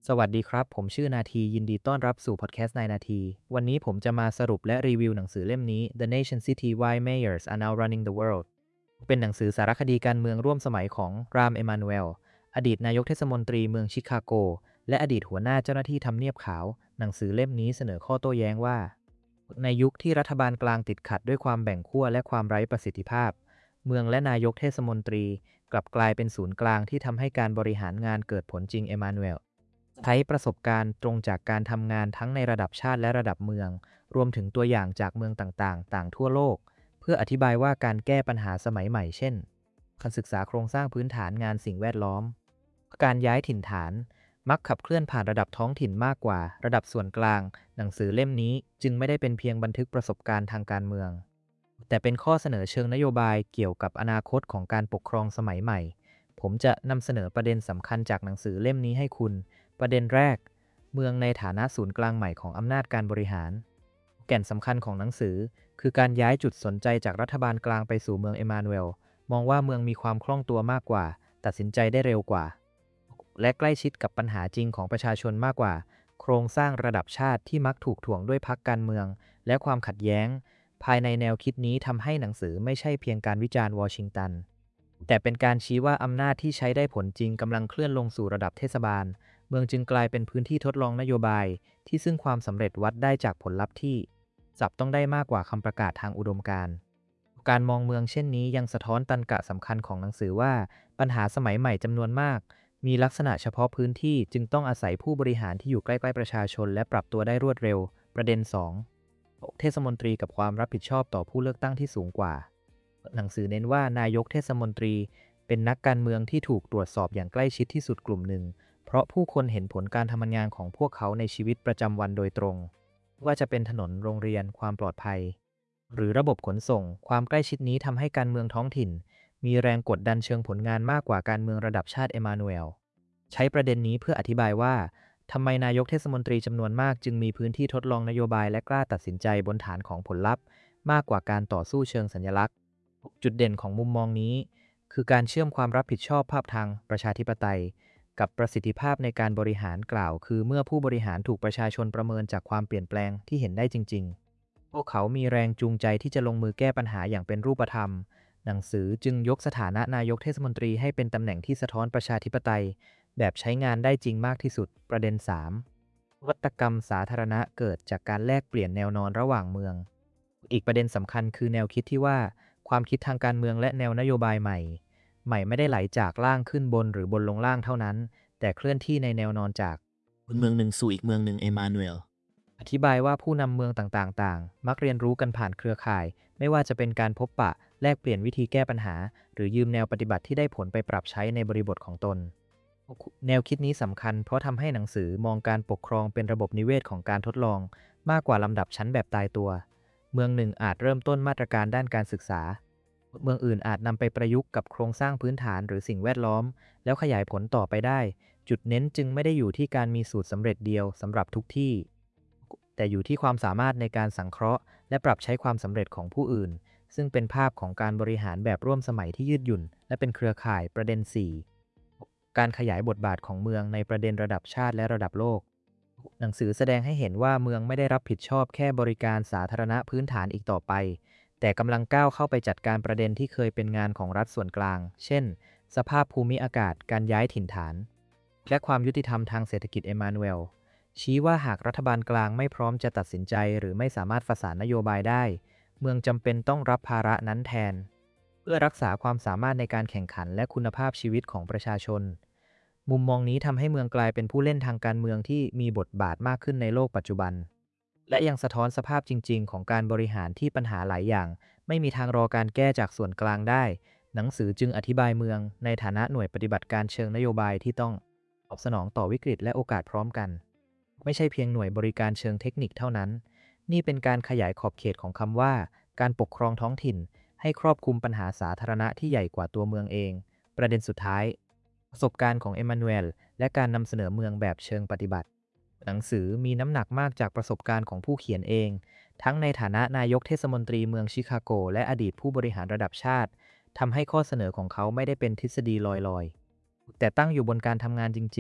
สวัสดีครับผมชื่อนาทียินดีต้อนรับสู่พอดแคสต์นายนาทีวันนี้ผมจะมาสรุปและรีวิวหนังสือเล่มนี้ The Nation City Why Mayors Are Now Running the World เป็นหนังสือสารคดีการเมืองร่วมสมัยของรามเอมานูเอลอดีตนายกเทศมนตรีเมืองชิคาโกและอดีตหัวหน้าเจ้าหน้าที่ทำเนียบขาวหนังสือเล่มนี้เสนอข้อโต้แย้งว่าในยุคที่รัฐบาลกลางติดขัดด้วยความแบ่งขั้วและความไร้ประสิทธิภาพเมืองและนายกเทศมนตรีกลับกลายเป็นศูนย์กลางที่ทำให้การบริหารงานเกิดผลจริงเอมานูเอล ใช้ประสบการณ์ตรงจากการทำงานทั้งในระดับชาติและระดับเมืองรวมถึงตัวอย่างจากเมืองต่างๆต่างทั่วโลกเพื่ออธิบายว่าการแก้ปัญหาสมัยใหม่เช่นการศึกษาโครงสร้างพื้นฐานงานสิ่งแวดล้อมการย้ายถิ่นฐานมักขับเคลื่อนผ่านระดับท้องถิ่นมากกว่าระดับส่วนกลางหนังสือเล่มนี้จึงไม่ได้เป็นเพียงบันทึกประสบการณ์ทางการเมืองแต่เป็นข้อเสนอเชิงนโยบายเกี่ยวกับอนาคตของการปกครองสมัยใหม่ผมจะนำเสนอประเด็นสำคัญจากหนังสือเล่มนี้ให้คุณ ประเด็นแรกเมืองในฐานะศูนย์กลางใหม่ของอำนาจการบริหารแก่นสำคัญของหนังสือคือการย้ายจุดสนใจจากรัฐบาลกลางไปสู่เมืองเอมานูเอลมองว่าเมืองมีความคล่องตัวมากกว่าตัดสินใจได้เร็วกว่าและใกล้ชิดกับปัญหาจริงของประชาชนมากกว่าโครงสร้างระดับชาติที่มักถูกถ่วงด้วยพรรคการเมืองและความขัดแย้งภายในแนวคิดนี้ทำให้หนังสือไม่ใช่เพียงการวิจารณ์วอชิงตันแต่เป็นการชี้ว่าอำนาจที่ใช้ได้ผลจริงกำลังเคลื่อนลงสู่ระดับเทศบาล เมืองจึงกลายเป็นพื้นที่ทดลองนโยบายที่ซึ่งความสำเร็จวัดได้จากผลลัพธ์ที่จับต้องได้มากกว่าคำประกาศทางอุดมการณ์การมองเมืองเช่นนี้ยังสะท้อนตรรกะสำคัญของหนังสือว่าปัญหาสมัยใหม่จำนวนมากมีลักษณะเฉพาะพื้นที่จึงต้องอาศัยผู้บริหารที่อยู่ใกล้ๆประชาชนและปรับตัวได้รวดเร็วประเด็น2เทศมนตรีกับความรับผิดชอบต่อผู้เลือกตั้งที่สูงกว่าหนังสือเน้นว่านายกเทศมนตรีเป็นนักการเมืองที่ถูกตรวจสอบอย่างใกล้ชิดที่สุดกลุ่มหนึ่ง เพราะผู้คนเห็นผลการทำงานของพวกเขาในชีวิตประจำวันโดยตรงว่าจะเป็นถนนโรงเรียนความปลอดภัยหรือระบบขนส่งความใกล้ชิดนี้ทำให้การเมืองท้องถิ่นมีแรงกดดันเชิงผลงานมากกว่าการเมืองระดับชาติเอมานูเอลใช้ประเด็นนี้เพื่ออธิบายว่าทำไมนายกเทศมนตรีจำนวนมากจึงมีพื้นที่ทดลองนโยบายและกล้าตัดสินใจบนฐานของผลลัพธ์มากกว่าการต่อสู้เชิงสัญลักษณ์จุดเด่นของมุมมองนี้คือการเชื่อมความรับผิดชอบภาพทางประชาธิปไตย กับประสิทธิภาพในการบริหารกล่าวคือเมื่อผู้บริหารถูกประชาชนประเมินจากความเปลี่ยนแปลงที่เห็นได้จริงๆพวกเขามีแรงจูงใจที่จะลงมือแก้ปัญหาอย่างเป็นรูปธรรมหนังสือจึงยกสถานะนายกเทศมนตรีให้เป็นตำแหน่งที่สะท้อนประชาธิปไตยแบบใช้งานได้จริงมากที่สุดประเด็น3วัตกรรมสาธารณะเกิดจากการแลกเปลี่ยนแนวนอนระหว่างเมืองอีกประเด็นสำคัญคือแนวคิดที่ว่าความคิดทางการเมืองและแนวนโยบายใหม่ไม่ได้ไหลจากล่างขึ้นบนหรือบนลงล่างเท่านั้น แต่เคลื่อนที่ในแนวนอนจากเมืองหนึ่งสู่อีกเมืองหนึ่งเอมานูเอลอธิบายว่าผู้นำเมืองต่างๆมักเรียนรู้กันผ่านเครือข่ายไม่ว่าจะเป็นการพบปะแลกเปลี่ยนวิธีแก้ปัญหาหรือยืมแนวปฏิบัติที่ได้ผลไปปรับใช้ในบริบทของตนแนวคิดนี้สำคัญเพราะทำให้หนังสือมองการปกครองเป็นระบบนิเวศของการทดลองมากกว่าลำดับชั้นแบบตายตัวเมืองหนึ่งอาจเริ่มต้นมาตรการด้านการศึกษาเมืองอื่นอาจนำไปประยุกต์กับโครงสร้างพื้นฐานหรือสิ่งแวดล้อมแล้วขยายผลต่อไปได้ จุดเน้นจึงไม่ได้อยู่ที่การมีสูตรสำเร็จเดียวสำหรับทุกที่ แต่อยู่ที่ความสามารถในการสังเคราะห์และปรับใช้ความสำเร็จของผู้อื่น ซึ่งเป็นภาพของการบริหารแบบร่วมสมัยที่ยืดหยุ่นและเป็นเครือข่ายประเด็น4การขยายบทบาทของเมืองในประเด็นระดับชาติและระดับโลก หนังสือแสดงให้เห็นว่าเมืองไม่ได้รับผิดชอบแค่บริการสาธารณะพื้นฐานอีกต่อไป แต่กำลังก้าวเข้าไปจัดการประเด็นที่เคยเป็นงานของรัฐส่วนกลาง เช่น สภาพภูมิอากาศ การย้ายถิ่นฐาน และความยุติธรรมทางเศรษฐกิจเอมานูเอลชี้ว่าหากรัฐบาลกลางไม่พร้อมจะตัดสินใจหรือไม่สามารถประสานนโยบายได้ เมืองจำเป็นต้องรับภาระนั้นแทน เพื่อรักษาความสามารถในการแข่งขันและคุณภาพชีวิตของประชาชน มุมมองนี้ทำให้เมืองกลายเป็นผู้เล่นทางการเมืองที่มีบทบาทมากขึ้นในโลกปัจจุบัน และยังสะท้อนสภาพจริงๆของการบริหารที่ปัญหาหลายอย่างไม่มีทางรอการแก้จากส่วนกลางได้ หนังสือจึงอธิบายเมืองในฐานะหน่วยปฏิบัติการเชิงนโยบายที่ต้องตอบสนองต่อวิกฤตและโอกาสพร้อมกัน ไม่ใช่เพียงหน่วยบริการเชิงเทคนิคเท่านั้น นี่เป็นการขยายขอบเขตของคำว่าการปกครองท้องถิ่นให้ครอบคลุมปัญหาสาธารณะที่ใหญ่กว่าตัวเมืองเอง ประเด็นสุดท้ายประสบการณ์ของเอมานูเอลและการนำเสนอเมืองแบบเชิงปฏิบัติ หนังสือมีน้ำหนักมากจากประสบการณ์ของผู้เขียนเอง ทั้งในฐานะนายกเทศมนตรีเมืองชิคาโกและอดีตผู้บริหารระดับชาติทำให้ข้อเสนอของเขาไม่ได้เป็นทฤษฎีลอยๆแต่ตั้งอยู่บนการทำงานจริง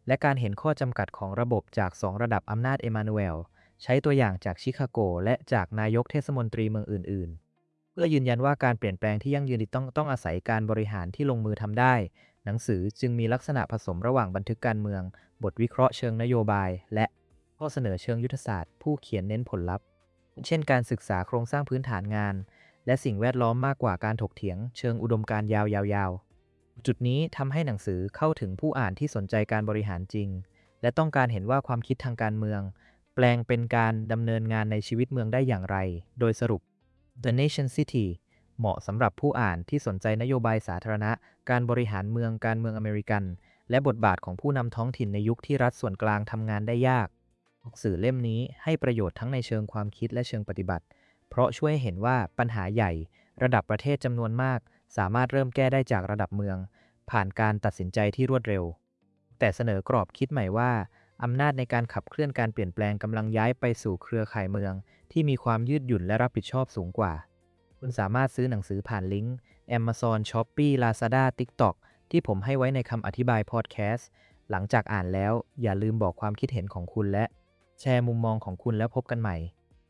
และการเห็นข้อจำกัดของระบบจาก2ระดับอำนาจเอมานูเอลใช้ตัวอย่างจากชิคาโกและจากนายกเทศมนตรีเมืองอื่นๆเพื่อยืนยันว่าการเปลี่ยนแปลงที่ยั่งยืนต้องอาศัยการบริหารที่ลงมือทำได้หนังสือจึงมีลักษณะผสมระหว่างบันทึกการเมืองบทวิเคราะห์เชิงนโยบายและข้อเสนอเชิงยุทธศาสตร์ผู้เขียนเน้นผลลัพธ์เช่นการศึกษาโครงสร้างพื้นฐานงานและสิ่งแวดล้อมมากกว่าการถกเถียงเชิงอุดมการณ์ยาวๆจุดนี้ทำให้หนังสือเข้าถึงผู้อ่านที่สนใจการบริหารจริงและต้องการเห็นว่าความคิดทางการเมืองแปลงเป็นการดำเนินงานในชีวิตเมืองได้อย่างไรโดยสรุป The Nation City เหมาะสำหรับผู้อ่านที่สนใจนโยบายสาธารณะการบริหารเมืองการเมืองอเมริกันและบทบาทของผู้นำท้องถิ่นในยุคที่รัฐส่วนกลางทำงานได้ยากหนังสือเล่มนี้ให้ประโยชน์ทั้งในเชิงความคิดและเชิงปฏิบัติเพราะช่วยให้เห็นว่าปัญหาใหญ่ระดับประเทศจำนวนมากสามารถเริ่มแก้ได้จากระดับเมืองผ่านการตัดสินใจที่รวดเร็วแต่เสนอกรอบคิดใหม่ว่าอำนาจในการขับเคลื่อนการเปลี่ยนแปลงกำลังย้ายไปสู่เครือข่ายเมืองที่มีความยืดหยุ่นและรับผิดชอบสูงกว่าคุณสามารถซื้อหนังสือผ่านลิงก์ Amazon Shopee Lazada TikTok ที่ผมให้ไว้ในคำอธิบายพอดแคสต์หลังจากอ่านแล้วอย่าลืมบอกความคิดเห็นของคุณและแชร์มุมมองของคุณแล้วพบกันใหม่